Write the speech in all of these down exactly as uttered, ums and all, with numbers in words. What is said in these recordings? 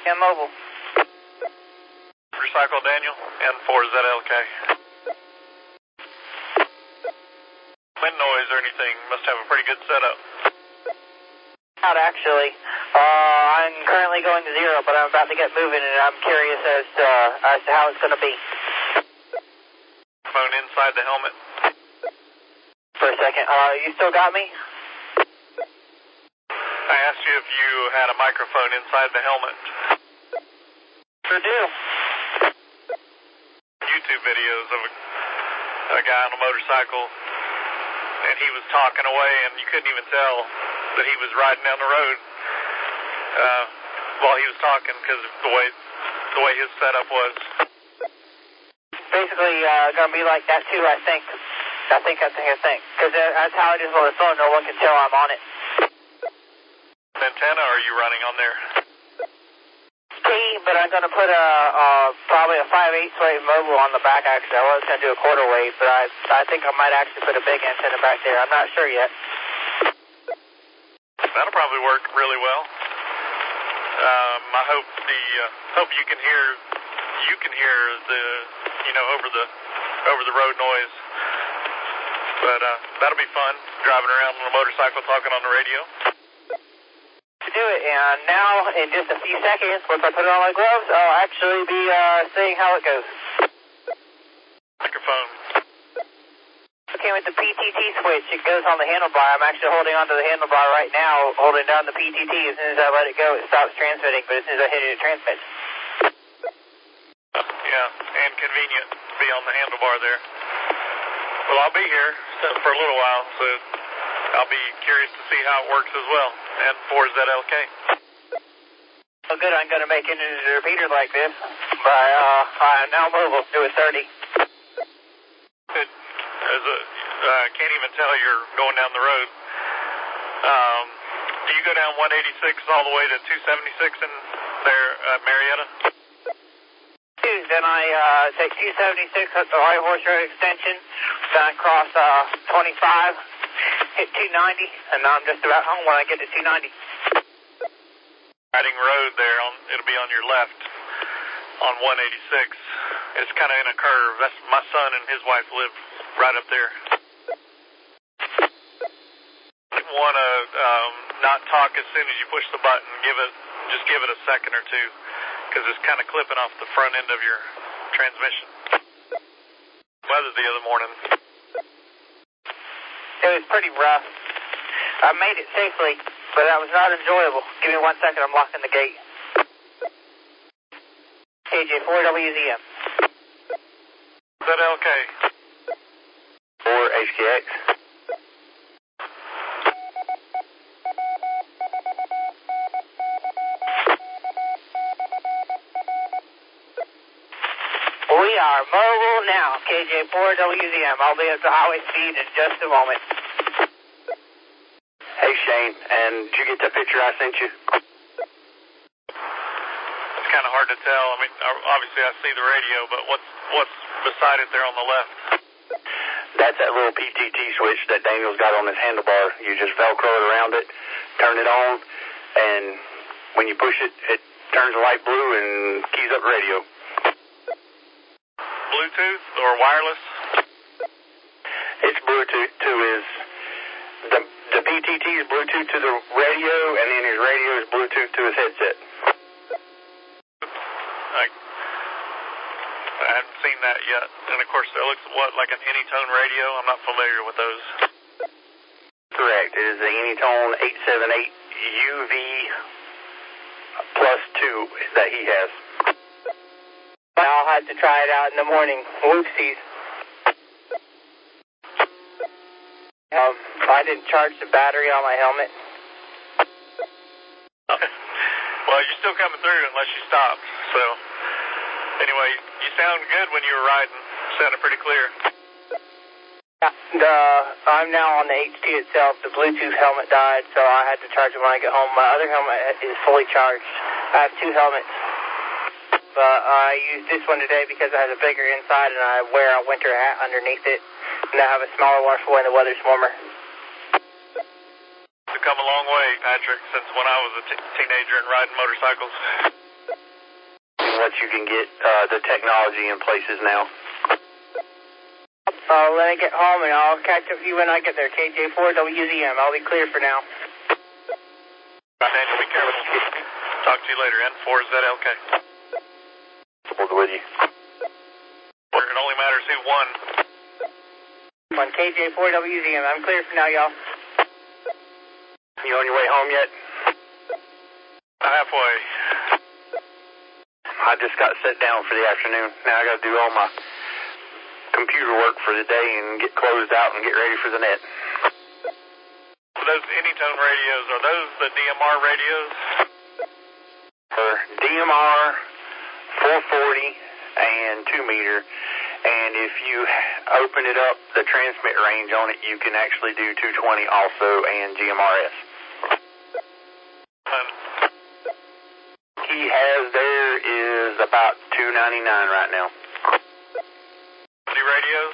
and mobile. Recycle Daniel, N four Z L K. Wind noise or anything, must have a pretty good setup. Not actually. Uh, I'm currently going to zero, but I'm about to get moving, and I'm curious as to, uh, as to how it's going to be. Phone inside the helmet. For a second. Uh, you still got me? I asked you if you had a microphone inside the helmet. Sure do. YouTube videos of a, a guy on a motorcycle, and he was talking away, and you couldn't even tell that he was riding down the road uh, while he was talking because of the way the way his setup was. Basically, uh, going to be like that too, I think. I think, I think, I think. Because that's how it is on the phone. No one can tell I'm on it. Antenna are you running on there? T, but I'm going to put a, uh, probably a five eighths wave mobile on the back, actually. I was going to do a quarter wave, but I, I think I might actually put a big antenna back there. I'm not sure yet. That'll probably work really well. Um, I hope the, uh, hope you can hear, you can hear the, you know, over the, over the road noise. But, uh, that'll be fun, driving around on a motorcycle talking on the radio. To do it, and now, in just a few seconds, once I put on my gloves, I'll actually be, uh, seeing how it goes. Microphone. Okay, with the P T T switch, it goes on the handlebar. I'm actually holding onto the handlebar right now, holding down the P T T. As soon as I let it go, it stops transmitting, but as soon as I hit it, it transmits. Uh, yeah, and convenient to be on the handlebar there. Well, I'll be here for a little while, so I'll be curious to see how it works as well. N four Z L K. Well, good, I'm going to make it into a repeater like this. But, uh, I'm now mobile to a thirty. It, as a, uh, can't even tell you're going down the road. Um, do you go down one eighty-six all the way to two seventy-six in there, uh, Marietta? Then I uh, take two seventy-six at the White Horse Road extension, then I cross uh, twenty-five, hit two ninety, and I'm just about home when I get to two ninety. Riding road there, on, it'll be on your left on one eighty-six. It's kind of in a curve. That's my son and his wife live right up there. You want to um, not talk as soon as you push the button. Give it, just give it a second or two. Because it's kind of clipping off the front end of your transmission. Weather the other morning. It was pretty rough. I made it safely, but that was not enjoyable. Give me one second, I'm locking the gate. K J four W Z M. Z L K. four H K X. We are mobile now, K J four W Z M. I'll be at the highway speed in just a moment. Hey, Shane, and did you get the picture I sent you? It's kind of hard to tell. I mean, obviously I see the radio, but what's, what's beside it there on the left? That's that little P T T switch that Daniel's got on his handlebar. You just Velcro it around it, turn it on, and when you push it, it turns the light blue and keys up the radio. Bluetooth or wireless? It's Bluetooth to his, the, the P T T is Bluetooth to the radio, and then his radio is Bluetooth to his headset. I, I haven't seen that yet. And of course, it looks what, like an Anytone radio? I'm not familiar with those. Correct. It is the Anytone eight seventy-eight U V plus two that he has. I'll have to try it out in the morning. Whoopsies. Um, I didn't charge the battery on my helmet. Well, you're still coming through unless you stopped. So, anyway, you sound good when you were riding. Sounded pretty clear. Yeah, the, I'm now on the H T itself. The Bluetooth helmet died, so I had to charge it when I get home. My other helmet is fully charged. I have two helmets. But I used this one today because it has a bigger inside and I wear a winter hat underneath it. And I have a smaller one for when the weather's warmer. It's come a long way, Patrick, since when I was a t- teenager and riding motorcycles. what you can get uh, the technology in places now. Uh, let me get home, and I'll catch up with you when I get there. K J four W Z M. I'll be clear for now. Daniel, be careful. Talk to you later. N four, is that L K? Hold with you. It only matters who won. On K J four W Z M. I'm clear for now, y'all. You on your way home yet? Halfway. I just got set down for the afternoon. Now I got to do all my computer work for the day and get closed out and get ready for the net. Those Anytone radios, are those the D M R radios? For D M R, four forty, and two meter. And if you open it up, the transmit range on it, you can actually do two twenty also and G M R S. Um, He has there is about two ninety-nine right now. Any radios?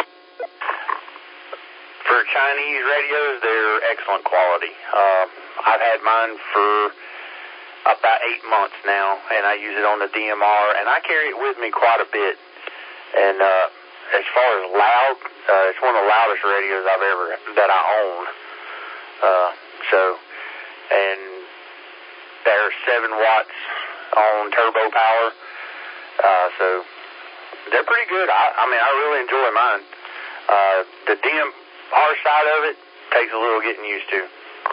For Chinese radios, they're excellent quality. Uh, I've had mine for about eight months now, and I use it on the D M R, and I carry it with me quite a bit. And uh, as far as loud, uh, it's one of the loudest radios I've ever, that I own. Uh, so, and they're seven watts on turbo power. Uh, so, they're pretty good. I, I mean, I really enjoy mine. Uh, the D M R side of it takes a little getting used to.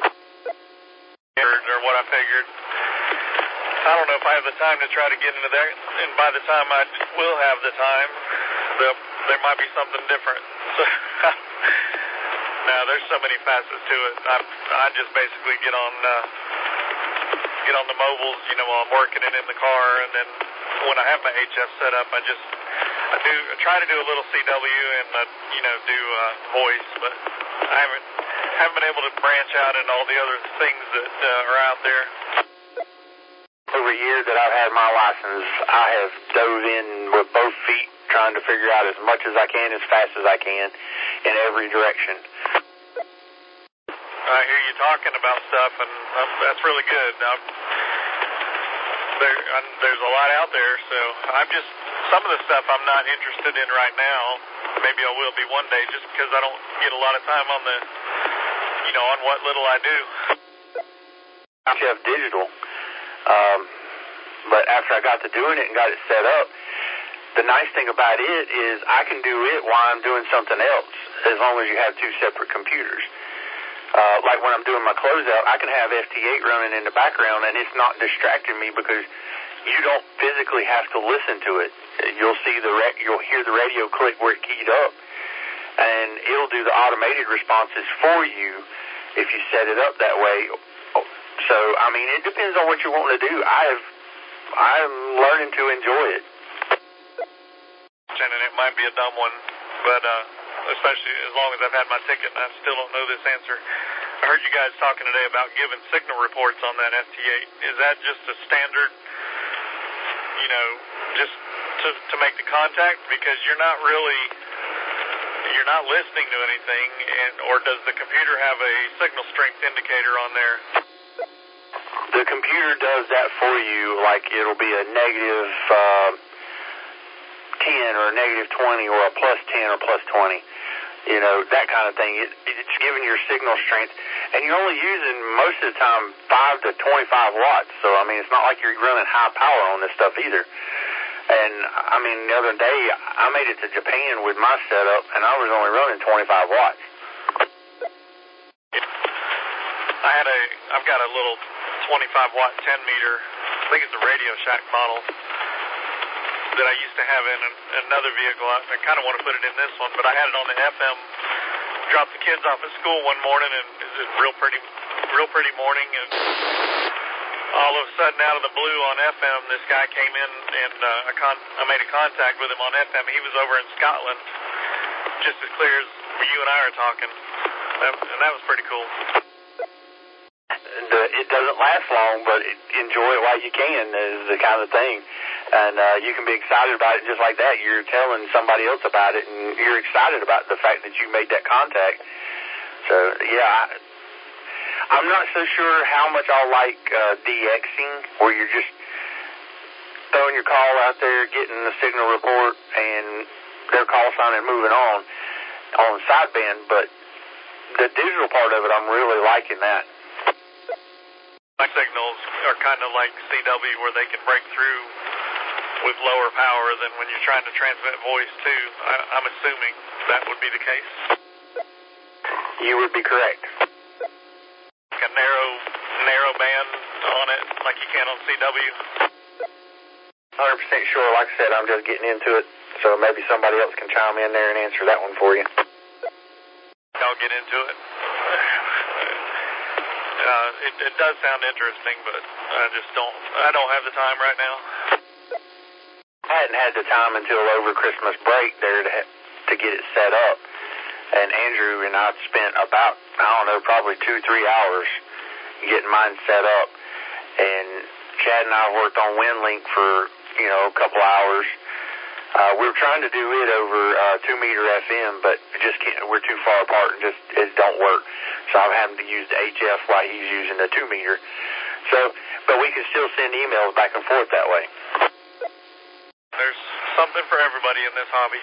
Or what I figured. I don't know if I have the time to try to get into that, and by the time I will have the time, the, there might be something different. So, now there's so many facets to it. I, I just basically get on uh, get on the mobiles, you know, while I'm working it in the car, and then when I have my H F set up, I just I do I try to do a little C W and uh, you know do uh, voice, but I haven't haven't been able to branch out into all the other things that uh, are out there. Over years that I've had my license, I have dove in with both feet trying to figure out as much as I can, as fast as I can, in every direction. I hear you talking about stuff, and um, that's really good. Now, there, um, there's a lot out there, so I'm just, some of the stuff I'm not interested in right now. Maybe I will be one day, just because I don't get a lot of time on the, you know, on what little I do. You have digital. Um, but after I got to doing it and got it set up, the nice thing about it is I can do it while I'm doing something else, as long as you have two separate computers. Uh, like when I'm doing my closeout, I can have F T eight running in the background, and it's not distracting me because you don't physically have to listen to it. You'll see the re- you'll hear the radio click where it keyed up, and it'll do the automated responses for you if you set it up that way. So, I mean, it depends on what you want to do. I've, I'm learning to enjoy it. And it might be a dumb one, but uh, especially as long as I've had my ticket and I still don't know this answer. I heard you guys talking today about giving signal reports on that F T eight. Is that just a standard, you know, just to, to make the contact? Because you're not really, you're not listening to anything, and or does the computer have a signal strength indicator on there? The computer does that for you, like it'll be a negative uh, ten or a negative twenty or a plus ten or plus twenty, you know, that kind of thing. It, it's giving your signal strength, and you're only using most of the time five to twenty-five watts, so I mean, it's not like you're running high power on this stuff either. And I mean, the other day, I made it to Japan with my setup, and I was only running twenty-five watts. I had a, I've got a little twenty-five watt ten meter, I think it's a Radio Shack model, that I used to have in an, another vehicle. I, I kind of want to put it in this one, but I had it on the F M, dropped the kids off at school one morning, and it was a real pretty, real pretty morning, and all of a sudden, out of the blue on F M, this guy came in, and uh, I, con- I made a contact with him on F M. He was over in Scotland, just as clear as you and I are talking, that, and that was pretty cool. The, it doesn't last long, but it, enjoy it while you can is the kind of thing. And uh, you can be excited about it just like that. You're telling somebody else about it, and you're excited about the fact that you made that contact. So, yeah, I, I'm not so sure how much I'll like uh, DXing, where you're just throwing your call out there, getting the signal report, and their call sign and moving on on sideband. But the digital part of it, I'm really liking that. My signals are kind of like C W, where they can break through with lower power than when you're trying to transmit voice too. I, I'm assuming that would be the case. You would be correct. Like a narrow, narrow band on it, like you can on C W. one hundred percent sure. Like I said, I'm just getting into it, so maybe somebody else can chime in there and answer that one for you. I'll get into it. Uh, it, it does sound interesting, but I just don't, I don't have the time right now. I hadn't had the time until over Christmas break there to, to get it set up. And Andrew and I spent about, I don't know, probably two, three hours getting mine set up. And Chad and I worked on WinLink for, you know, a couple hours. Uh, we were trying to do it over uh, two meter F M, but it just can't, we're too far apart and just, it don't work. So I'm having to use the H F while he's using the two meter. So, but we can still send emails back and forth that way. There's something for everybody in this hobby.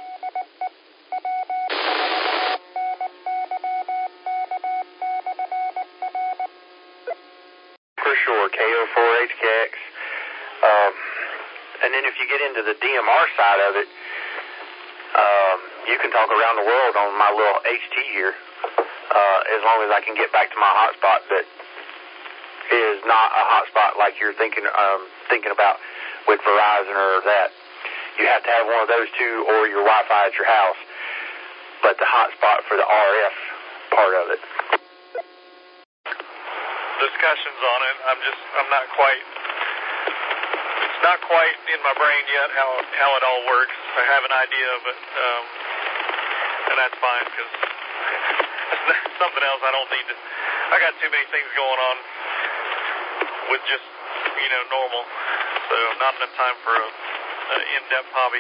For sure, K O four H K X. Um, and then if you get into the D M R side of it, um, you can talk around the world on my little H T here, uh, as long as I can get back to my hotspot that is not a hotspot like you're thinking um, thinking about with Verizon or that. You have to have one of those two or your Wi-Fi at your house, but the hotspot for the R F part of it. Discussions on it, I'm just, I'm not quite, it's not quite in my brain yet how, how it all works. I have an idea of it, um, and that's fine, because something else I don't need to, I got too many things going on with just, you know, normal, so not enough time for a, an in-depth hobby.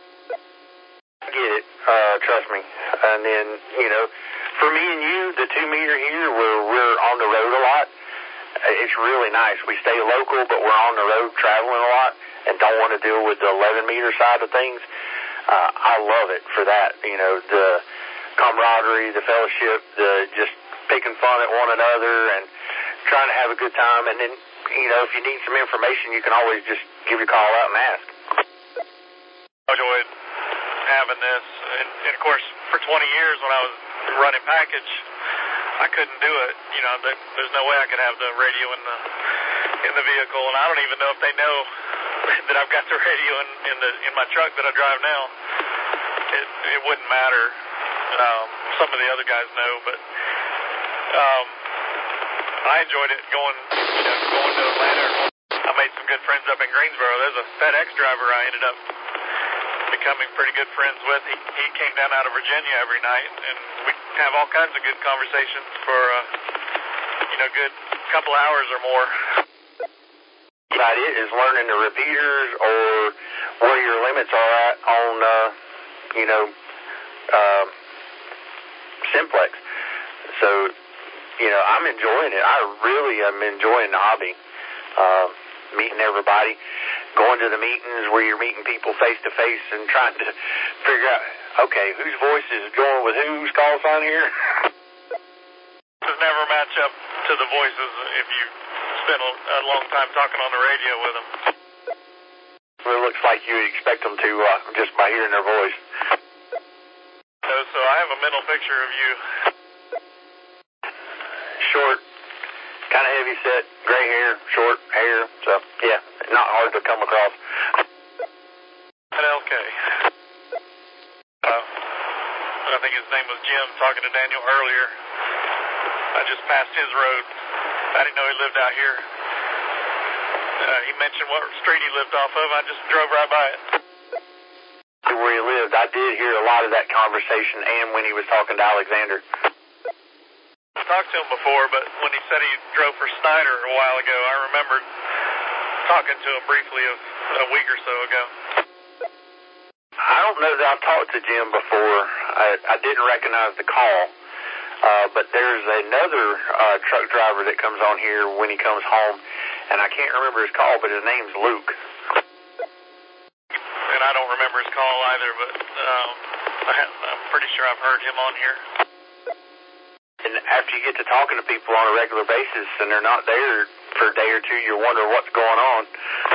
I get it, uh, trust me. And then, you know, for me and you, the two meter here, where we're on the road a lot, it's really nice. We stay local, but we're on the road traveling a lot and don't want to deal with the eleven meter side of things. Uh, I love it for that. You know, the camaraderie, the fellowship, the just picking fun at one another and trying to have a good time. And then, you know, if you need some information, you can always just give your call out and ask. I enjoyed having this. And, and of course, for twenty years when I was running package, I couldn't do it. You know, there's no way I could have the radio in the in the vehicle, and I don't even know if they know that I've got the radio in, in the in my truck that I drive now. It it wouldn't matter. Um, some of the other guys know, but um, I enjoyed it going, you know, going to Atlanta. I made some good friends up in Greensboro. There's a FedEx driver I ended up becoming pretty good friends with. He, he came down out of Virginia every night, and we have all kinds of good conversations for, uh, you know, good couple hours or more. About it is learning the repeaters or where your limits are at on, uh, you know, uh, Simplex. So, you know, I'm enjoying it. I really am enjoying the hobby. Uh, meeting everybody, going to the meetings where you're meeting people face to face and trying to figure out, okay, whose voice is going with whose call sign here? Does never match up to the voices if you spend a, a long time talking on the radio with them. Well, it looks like you would expect them to uh, just by hearing their voice. So, so I have a mental picture of you. Short, kind of heavy set, gray hair, short hair, so yeah, not hard to come across. At L K. Uh, I think his name was Jim, talking to Daniel earlier. I just passed his road. I didn't know he lived out here. Uh, he mentioned what street he lived off of. I just drove right by it. Where he lived, I did hear a lot of that conversation and when he was talking to Alexander. I talked to him before, but when he said he drove for Snyder a while ago, I remembered talking to him briefly a, a week or so ago. I don't know that I've talked to Jim before. I, I didn't recognize the call, uh, but there's another uh, truck driver that comes on here when he comes home, and I can't remember his call, but his name's Luke. and I don't remember his call either, but um, I, I'm pretty sure I've heard him on here. And after you get to talking to people on a regular basis and they're not there for a day or two, you wonder what's going on.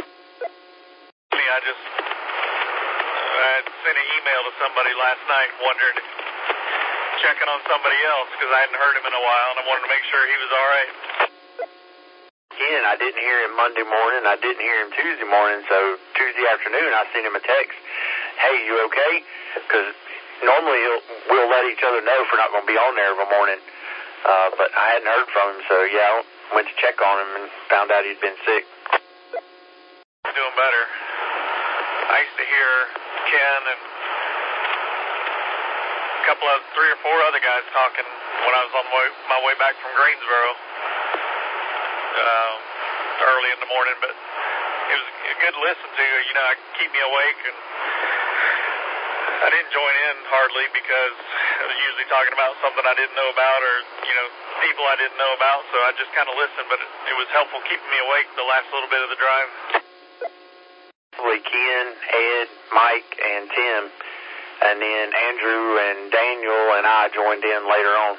I just I had sent an email to somebody last night wondering, if, checking on somebody else because I hadn't heard him in a while, and I wanted to make sure he was all right. Again, I didn't hear him Monday morning. I didn't hear him Tuesday morning, so Tuesday afternoon I sent him a text. Hey, you okay? Because normally he'll, we'll let each other know if we're not going to be on there every morning. Uh, but I hadn't heard from him, so yeah, I went to check on him and found out he'd been sick. He's doing better. I used to hear Ken and a couple of, three or four other guys talking when I was on my way, my way back from Greensboro um, early in the morning, but it was good to listen to. You know, it keep me awake, and I didn't join in hardly because I was usually talking about something I didn't know about or, you know, people I didn't know about, so I just kind of listened, but it, it was helpful keeping me awake the last little bit of the drive. Ken, Ed, Mike, and Tim, and then Andrew and Daniel and I joined in later on.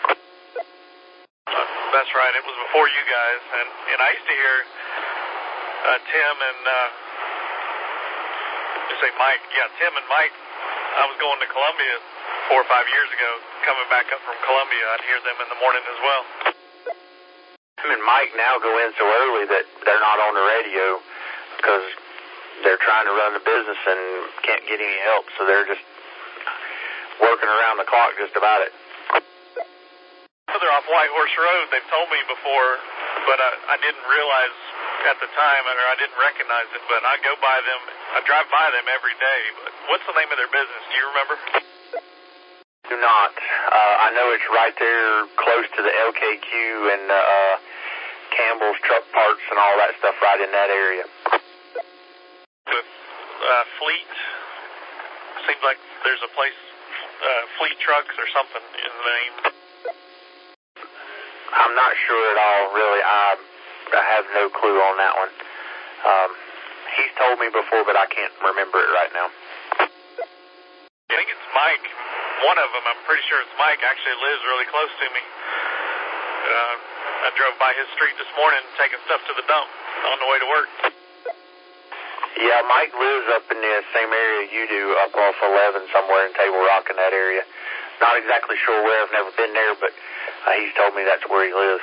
Uh, that's right, it was before you guys, and, and I used to hear uh, Tim and, uh, just say Mike, yeah, Tim and Mike. I was going to Columbia four or five years ago, coming back up from Columbia. I'd hear them in the morning as well. Tim and Mike now go in so early that they're not on the radio because they're trying to run the business and can't get any help, so they're just working around the clock just about it. They're off White Horse Road. They've told me before, but I, I didn't realize at the time, or I didn't recognize it, but I go by them, I drive by them every day. But what's the name of their business? Do you remember? Do not. Uh, I know it's right there close to the L K Q and uh, Campbell's Truck Parts and all that stuff right in that area. With uh, Fleet, seems like there's a place, uh, Fleet Trucks or something in the name. I'm not sure at all, really. I, I have no clue on that one. Um, he's told me before, but I can't remember it right now. I think it's Mike. One of them, I'm pretty sure it's Mike, actually lives really close to me. Uh, I drove by his street this morning taking stuff to the dump on the way to work. Yeah, Mike lives up in the same area you do, up off eleven somewhere in Table Rock in that area. Not exactly sure where. I've never been there, but uh, he's told me that's where he lives.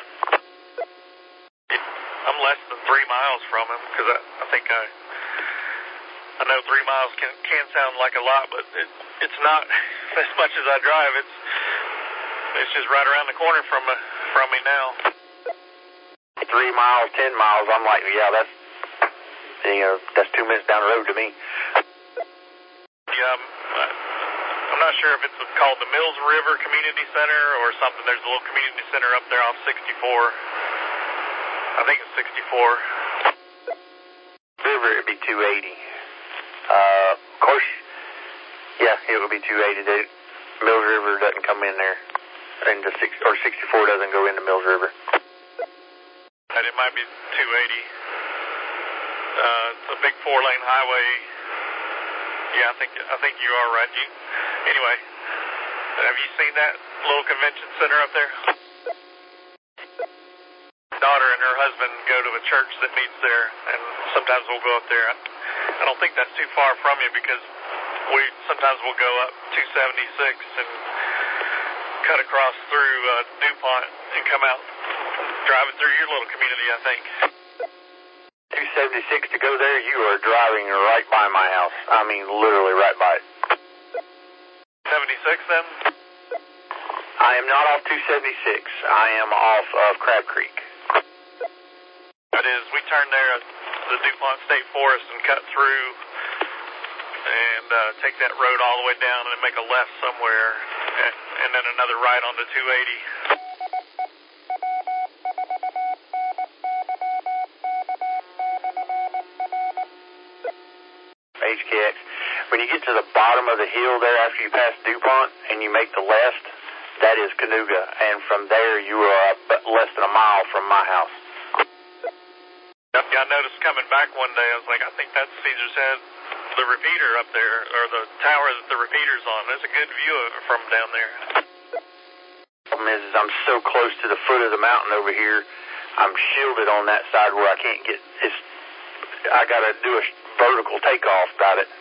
I'm less than three miles from him because I, I think I I know three miles can can sound like a lot, but it, it's not as much as I drive. It's it's just right around the corner from uh, from me now. Three miles, ten miles. I'm like, yeah, that's you know, that's two minutes down the road to me. Yeah, I'm, I'm not sure if it's called the Mills River Community Center or something. There's a little community center up there off sixty-four. I think it's sixty-four. River, it'd be two eighty. Uh, of course, yeah, it would be two eighty. They, Mills River doesn't come in there, and the six or sixty-four doesn't go into Mills River. And it might be two eighty. Uh, it's a big four-lane highway. Yeah, I think I think you are right. You, anyway, have you seen that little convention center up there? Daughter and her husband go to a church that meets there, and sometimes we'll go up there. I, I don't think that's too far from you because we sometimes we'll go up two seventy-six and cut across through uh, DuPont and come out driving through your little community, I think. two seventy-six to go there, you are driving right by my house. I mean, literally right by it. seventy-six then? I am not off two seventy-six. I am off of Crab Creek. That is, we turn there at the DuPont State Forest and cut through and uh, take that road all the way down and make a left somewhere and, and then another right onto two eighty. H K X. When you get to the bottom of the hill there after you pass DuPont and you make the left, that is Canoga. And from there, you are less than a mile from my house. I noticed coming back one day, I was like, I think that's Caesar's Head. the repeater up there, or the tower that the repeater's on. There's a good view of it from down there. The problem is, is I'm so close to the foot of the mountain over here. I'm shielded on that side where I can't get. It's. I gotta do a vertical takeoff about it.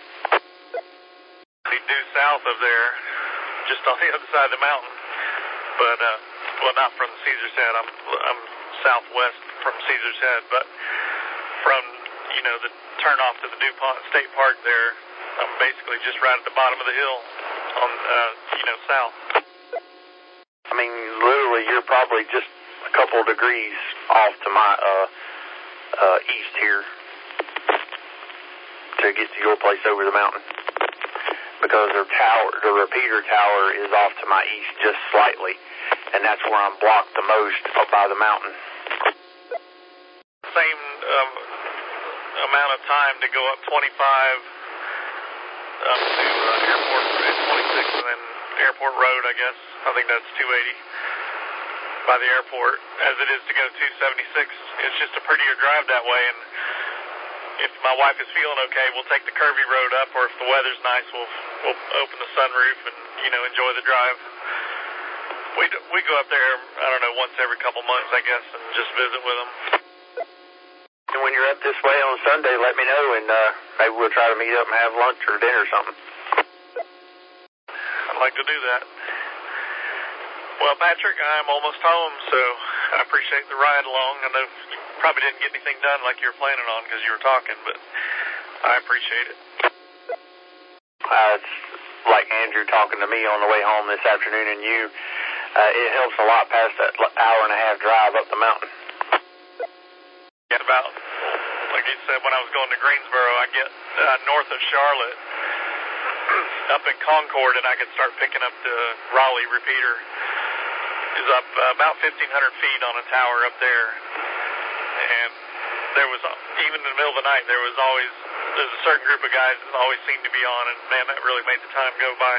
Due south of there, just on the other side of the mountain, but uh, well, not from Caesar's Head. I'm I'm southwest from Caesar's Head, but from you know the turnoff to the DuPont State Park there, I'm basically just right at the bottom of the hill on uh, you know south. I mean, literally, you're probably just a couple of degrees off to my uh, uh, east here to get to your place over the mountain. Because the tower, the repeater tower is off to my east just slightly, and that's where I'm blocked the most up by the mountain. Same um, amount of time to go up twenty-five up to uh, Airport twenty-six, and then Airport Road, I guess. I think that's two eighty by the airport, as it is to go two seventy-six. It's just a prettier drive that way, and if my wife is feeling okay, we'll take the curvy road up, or if the weather's nice, we'll we'll open the sunroof and, you know, enjoy the drive. We we go up there, I don't know, once every couple months, I guess, and just visit with them. And when you're up this way on Sunday, let me know, and uh, maybe we'll try to meet up and have lunch or dinner or something. I'd like to do that. Well, Patrick, I'm almost home, so I appreciate the ride along. I know you probably didn't get anything done like you were planning on because you were talking, but I appreciate it. Uh, it's like Andrew talking to me on the way home this afternoon, and you, uh, it helps a lot past that hour and a half drive up the mountain. Get about, like you said, when I was going to Greensboro, I get uh, north of Charlotte, up in Concord, and I could start picking up the Raleigh repeater. Is up uh, about fifteen hundred feet on a tower up there, and there was, even in the middle of the night, there was always, there's a certain group of guys that always seemed to be on, and man, that really made the time go by.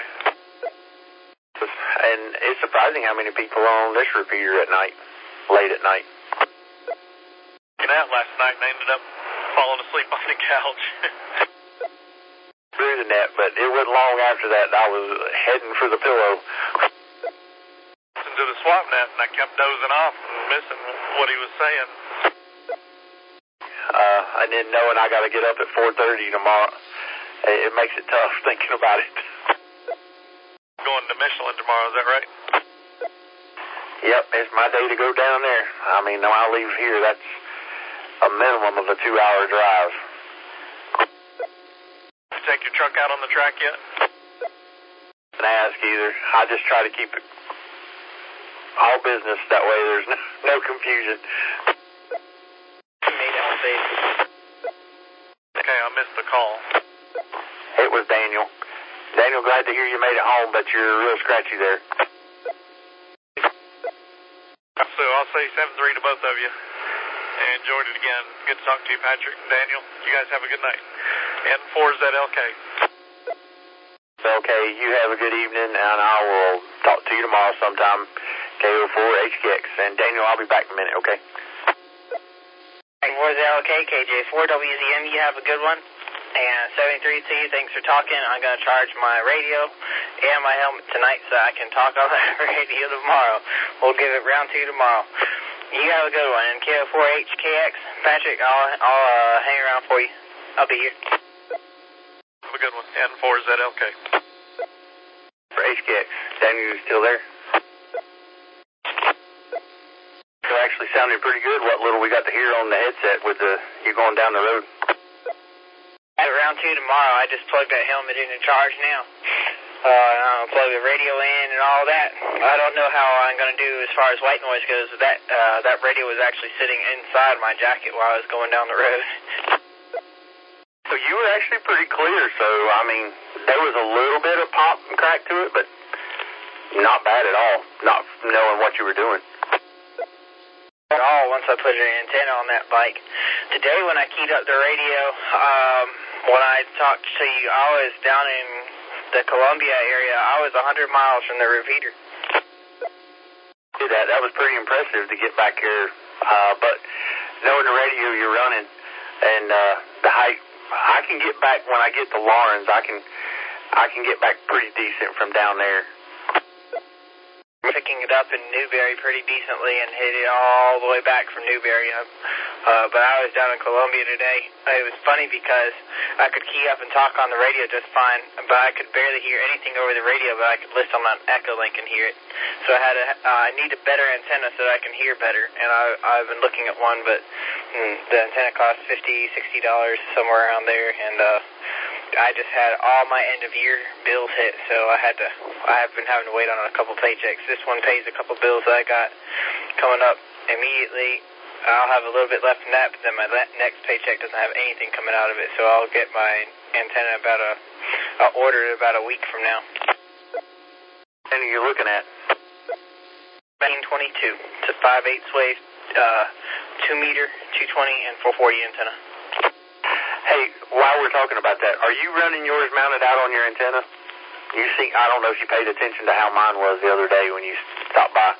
And it's surprising how many people are on this repeater at night, late at night. And out last night and I ended up falling asleep on the couch. Through the net, but it wasn't long after that I was heading for the pillow. To the swap net, and I kept dozing off and missing what he was saying. Uh, I didn't know, and I got to get up at four thirty tomorrow. It, it makes it tough thinking about it. Going to Michelin tomorrow, is that right? Yep, it's my day to go down there. I mean, when I leave here, that's a minimum of a two-hour drive. Did you take your truck out on the track yet? Didn't ask either. I just try to keep it all business, that way there's no, no confusion. Okay, I missed the call. It was Daniel. Daniel, glad to hear you made it home, but you're real scratchy there. So I'll say seven three to both of you. And enjoyed it again. Good to talk to you, Patrick and Daniel. You guys have a good night. N four Z L K. Okay, you have a good evening, and I will talk to you tomorrow sometime. K O four H K X. And Daniel, I'll be back in a minute, okay? N four Z L K, K J four W Z M, you have a good one. And seventy-three C, thanks for talking. I'm going to charge my radio and my helmet tonight so I can talk on that radio tomorrow. We'll give it round two tomorrow. You have a good one. And K O four H K X, Patrick, I'll, I'll uh, hang around for you. I'll be here. Have a good one. N four Z L K. For H K X. Daniel, you still there? So actually sounded pretty good what little we got to hear on the headset with the you going down the road. At round two tomorrow, I just plugged that helmet into charge now. Uh, I'll plug the radio in and all that. I don't know how I'm going to do as far as white noise goes. That uh, that radio was actually sitting inside my jacket while I was going down the road. So you were actually pretty clear, so, I mean, there was a little bit of pop and crack to it, but not bad at all, not knowing what you were doing. At all, once I put an antenna on that bike. Today when I keyed up the radio, um, when I talked to you, I was down in the Columbia area. I was one hundred miles from the repeater. That, that was pretty impressive to get back here, uh, but knowing the radio you're running and uh, the height I can get back when I get to Lawrence. I can I can get back pretty decent from down there. Picking it up in Newberry pretty decently and hit it all the way back from Newberry. Uh, but I was down in Columbia today. It was funny because I could key up and talk on the radio just fine, but I could barely hear anything over the radio, but I could listen on an echo link and hear it. So I had a, uh, I need a better antenna so that I can hear better, and I, I've been looking at one, but mm, the antenna costs fifty dollars, sixty dollars, somewhere around there, and uh, I just had all my end-of-year bills hit, so I had to, I have been having to wait on a couple paychecks. This one pays a couple bills that I got coming up immediately. I'll have a little bit left in that, but then my next paycheck doesn't have anything coming out of it, so I'll get my antenna about a, I'll order it about a week from now. And you're looking at? nineteen twenty-two. It's a five eighths wave, uh, two meter, two twenty, and four forty antenna. Hey, while we're talking about that, are you running yours mounted out on your antenna? You see, I don't know if you paid attention to how mine was the other day when you stopped by.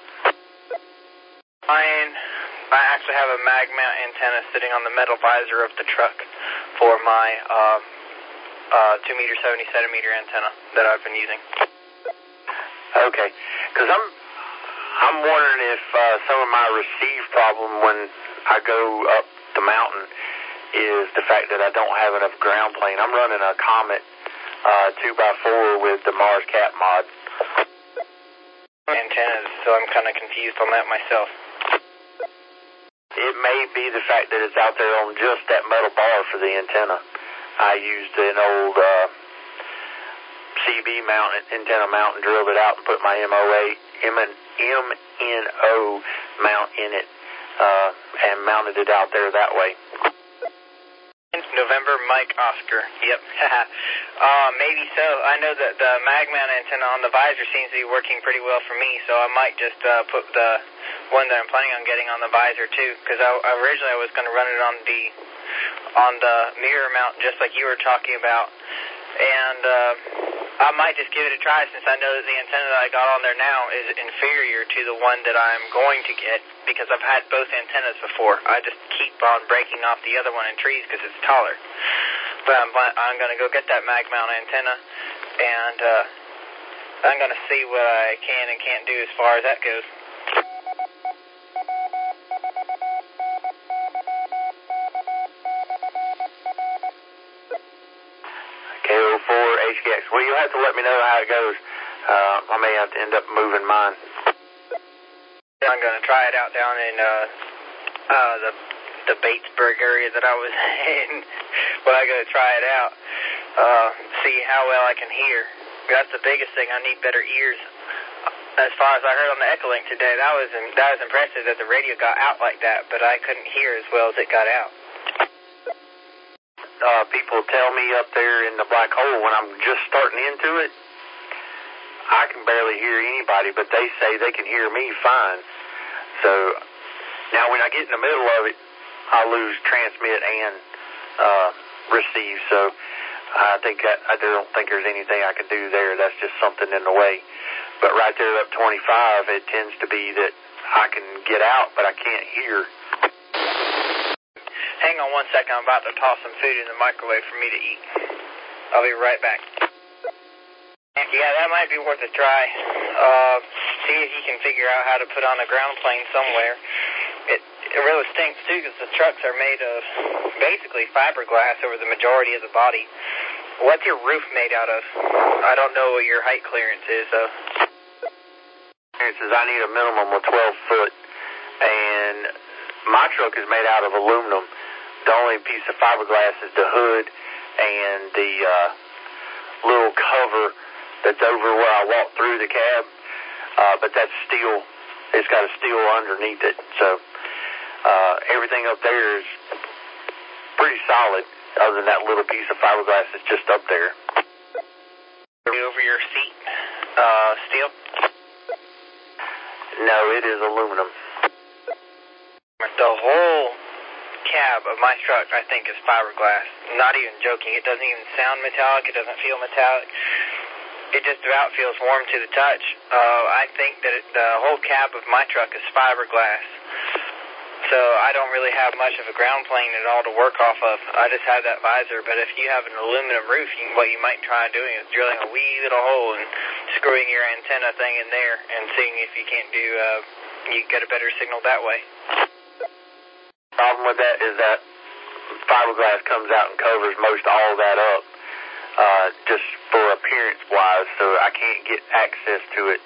Mine, I actually have a mag mount antenna sitting on the metal visor of the truck for my uh, uh, two meter, seventy centimeter antenna that I've been using. Okay, because I'm, I'm wondering if uh, some of my receive problem when I go up the mountain is the fact that I don't have enough ground plane. I'm running a Comet uh, two by four with the Mars Cap mod. Antennas, so I'm kind of confused on that myself. It may be the fact that it's out there on just that metal bar for the antenna. I used an old uh, C B mount, antenna mount, and drilled it out and put my M O A, M N O mount in it uh, and mounted it out there that way. November, Mike, Oscar. Yep. uh, maybe so. I know that the mag mount antenna on the visor seems to be working pretty well for me, so I might just uh, put the one that I'm planning on getting on the visor too, because I, originally I was going to run it on the on the mirror mount just like you were talking about, and uh, I might just give it a try since I know that the antenna that I got on there now is inferior to the one that I'm going to get because I've had both antennas before. I just keep on breaking off the other one in trees because it's taller. But I'm, I'm going to go get that mag mount antenna, and uh, I'm going to see what I can and can't do as far as that goes. K O four H K X. Well, you'll have to let me know how it goes. Uh, I may have to end up moving mine. I'm going to try it out down in uh, uh, the the Batesburg area that I was in. But I'm going to try it out, uh, see how well I can hear. That's the biggest thing. I need better ears. As far as I heard on the Echolink today, that was that was impressive that the radio got out like that, but I couldn't hear as well as it got out. Uh, people tell me up there in the black hole when I'm just starting into it, I can barely hear anybody, but they say they can hear me fine. So now when I get in the middle of it, I lose transmit and uh, receive. So I think that, I don't think there's anything I can do there. That's just something in the way. But right there up twenty-five, it tends to be that I can get out, but I can't hear. Hang on one second. I'm about to toss some food in the microwave for me to eat. I'll be right back. Yeah, that might be worth a try. Uh, see if you can figure out how to put on a ground plane somewhere. It, it really stinks, too, because the trucks are made of basically fiberglass over the majority of the body. What's your roof made out of? I don't know what your height clearance is, though. Clearance is I need a minimum of twelve foot, and my truck is made out of aluminum. The only piece of fiberglass is the hood and the uh, little cover that's over where I walk through the cab, uh, but that's steel. It's got a steel underneath it, so uh, everything up there is pretty solid, other than that little piece of fiberglass that's just up there. Over your seat, uh, steel? No, it is aluminum. The whole cab of my truck, I think, is fiberglass. Not even joking. It doesn't even sound metallic. It doesn't feel metallic. It just about feels warm to the touch. Uh, I think that it, the whole cab of my truck is fiberglass. So I don't really have much of a ground plane at all to work off of. I just have that visor. But if you have an aluminum roof, you, what you might try doing is drilling a wee little hole and screwing your antenna thing in there and seeing if you can't do, uh, you get a better signal that way. Problem with that is that fiberglass comes out and covers most all that up, uh, just for appearance-wise, so I can't get access to it.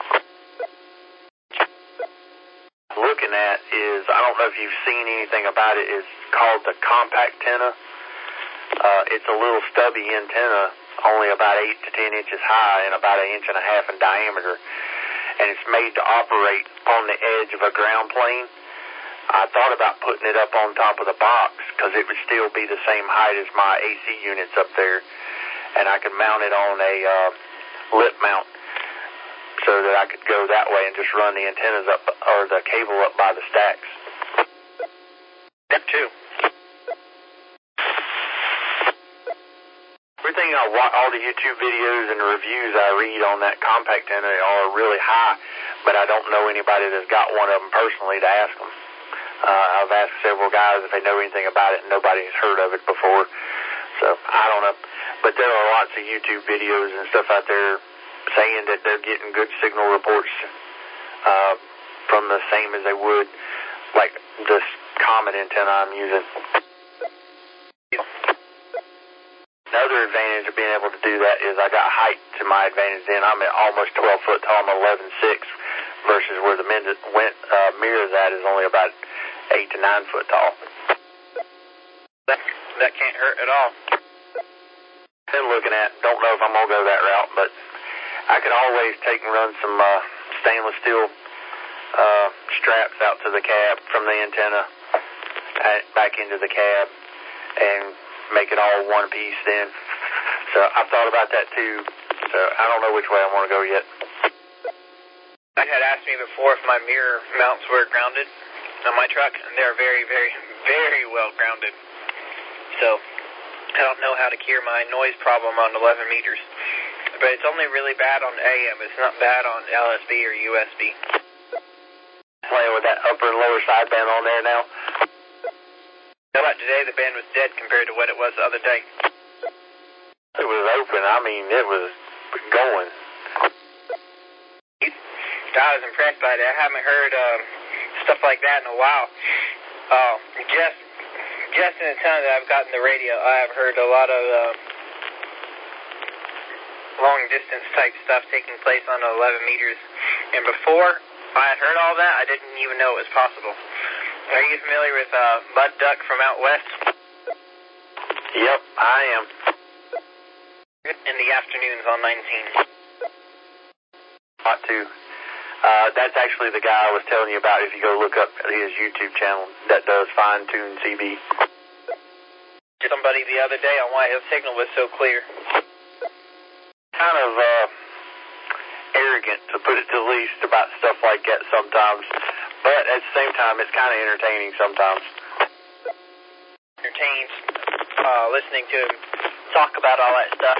Looking at is, I don't know if you've seen anything about it, it's called the compact antenna. Uh, it's a little stubby antenna, only about eight to ten inches high and about an inch and a half in diameter. And it's made to operate on the edge of a ground plane. I thought about putting it up on top of the box because it would still be the same height as my A C units up there. And I could mount it on a uh, lip mount, so that I could go that way and just run the antennas up, or the cable up by the stacks. Step two. Everything I watch, all the YouTube videos and the reviews I read on that compact antenna are really high, but I don't know anybody that's got one of them personally to ask them. Uh, I've asked several guys if they know anything about it, and nobody's heard of it before. So, I don't know. But there are lots of YouTube videos and stuff out there saying that they're getting good signal reports uh, from the same as they would, like this common antenna I'm using. Another advantage of being able to do that is I got height to my advantage then. I'm at almost twelve foot tall. I'm eleven six versus where the uh, mirror is at is only about eight to nine foot tall. That, that can't hurt at all. Been looking at, don't know if I'm going to go that route, but I could always take and run some uh, stainless steel uh, straps out to the cab from the antenna back into the cab and make it all one piece then. So I've thought about that too. So I don't know which way I want to go yet. I had asked me before if my mirror mounts were grounded on my truck, and they're very, very, very well grounded. So I don't know how to cure my noise problem on eleven meters. But it's only really bad on A M. It's not bad on L S B or U S B. Playing with that upper and lower sideband on there now? How about today? The band was dead compared to what it was the other day. It was open. I mean, it was going. I was impressed by that. I haven't heard um, stuff like that in a while. Uh, just, just in the time that I've gotten the radio, I have heard a lot of uh, long-distance type stuff taking place on eleven meters. And before I had heard all that, I didn't even know it was possible. Are you familiar with uh, Mud Duck from out west? Yep, I am. In the afternoons on nineteen. Ought to. Uh, that's actually the guy I was telling you about if you go look up his YouTube channel that does fine-tune C B. Somebody the other day on why his signal was so clear. Kind of uh, arrogant, to put it to the least, about stuff like that sometimes. But at the same time, it's kind of entertaining sometimes. Entertains uh, listening to him talk about all that stuff.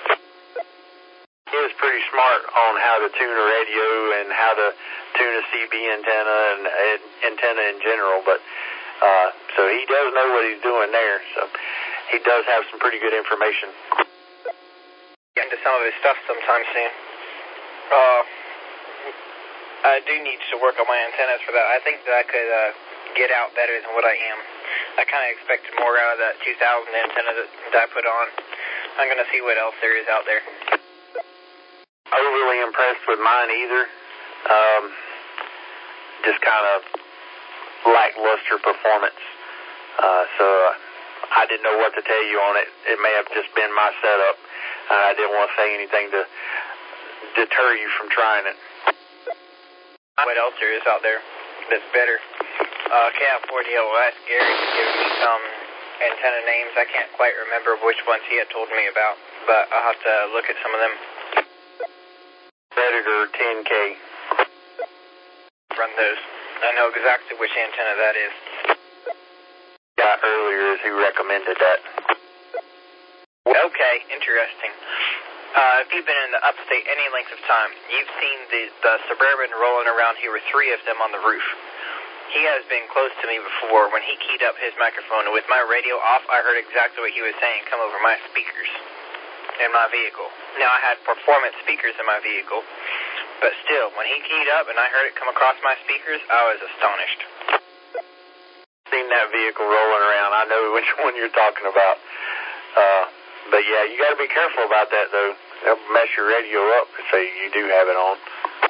He was pretty smart on how to tune a radio and how to tune a C B antenna and, and antenna in general. But uh, so he does know what he's doing there. So he does have some pretty good information. Get into some of his stuff sometime soon. Uh, I do need to work on my antennas for that. I think that I could uh, get out better than what I am. I kind of expected more out of that two thousand antenna that, that I put on. I'm going to see what else there is out there. Overly impressed with mine either. Um, just kind of lackluster performance. Uh, so I didn't know what to tell you on it. It may have just been my setup, and I didn't want to say anything to deter you from trying it. What else there is out there that's better? Uh, K F forty L will ask Gary to give me some antenna names. I can't quite remember which ones he had told me about, but I'll have to look at some of them. Predator ten K. Run those. I know exactly which antenna that is. Got earlier is who recommended that. Okay, interesting. Uh, if you've been in the upstate any length of time, you've seen the, the Suburban rolling around here with three of them on the roof. He has been close to me before when he keyed up his microphone. And with my radio off, I heard exactly what he was saying come over my speakers in my vehicle. Now, I had performance speakers in my vehicle, but still, when he keyed up and I heard it come across my speakers, I was astonished. Seen that vehicle rolling around. I know which one you're talking about. Uh, but yeah, you got to be careful about that, though. They'll mess your radio up if they, you do have it on.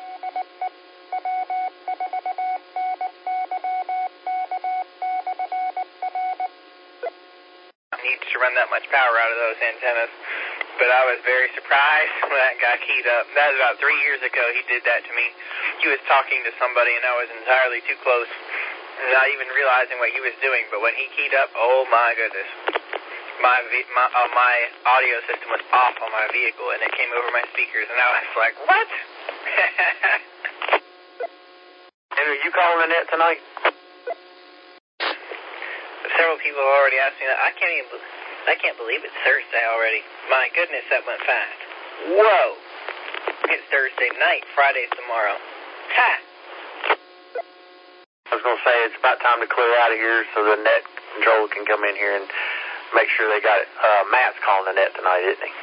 Needs to run that much power out of those antennas, but I was very surprised when that guy keyed up. That was about three years ago he did that to me. He was talking to somebody and I was entirely too close, not even realizing what he was doing, but when he keyed up, oh my goodness, my my, uh, my audio system was off on my vehicle and it came over my speakers and I was like, what? And are you calling the net tonight? Several people have already asked me that. I can't even, I can't believe it's Thursday already. My goodness, that went fast. Whoa! It's Thursday night. Friday's tomorrow. Ha! I was going to say, it's about time to clear out of here so the net controller can come in here and make sure they got it. Uh, Matt's calling the net tonight, isn't he?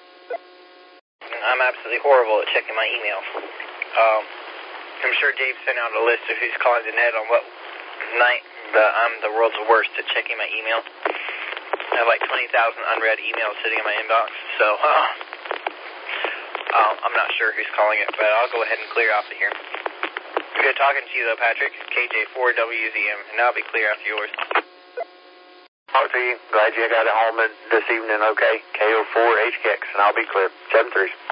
I'm absolutely horrible at checking my email. Um, I'm sure Dave sent out a list of who's calling the net on what night, but I'm the world's worst at checking my email. I have like twenty thousand unread emails sitting in my inbox, so uh, uh, I'm not sure who's calling it, but I'll go ahead and clear off of here. Good talking to you, though, Patrick. K J four W Z M, and I'll be clear after yours. Talk to you. Glad you got it home this evening, okay? K O four H K X, and I'll be clear. seven three.